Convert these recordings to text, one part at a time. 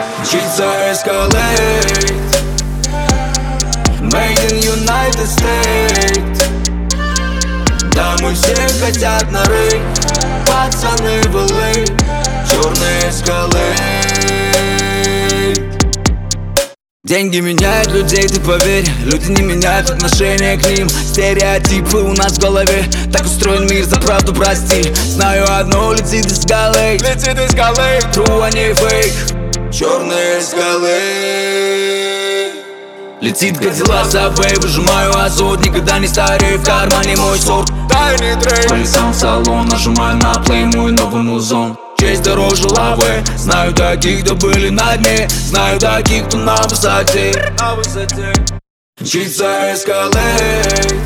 Мчится Escalade, Made in United States. Да, мы все хотят на рынок, пацаны в LA, черный Escalade. Деньги меняют людей, ты поверь. Люди не меняют отношение к ним. Стереотипы у нас в голове. Так устроен мир, за правду прости. Знаю одно, летит Escalade. Летит Escalade, true, а не фейк. Черный Escalade. Летит Кадиллак Subway, выжимаю азот. Никогда не старею, в кармане мой сорт. Тайный трейд. По лицам в салон, нажимаю на плей, мой новый музон. Честь дороже лавы. Знаю таких, кто были на дне. Знаю таких, кто на высоте. Мчится Escalade,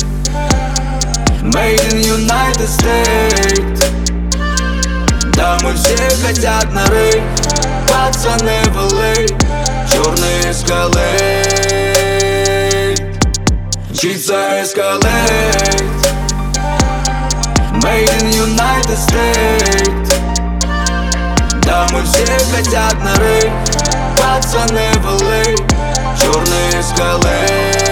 Made in United States. Да, мы все хотят на рынок, пацаны в LA, черный Escalade. Мчится Escalade, Made in United States. Да, мы все хотят на рынок, пацаны в LA, черный Escalade.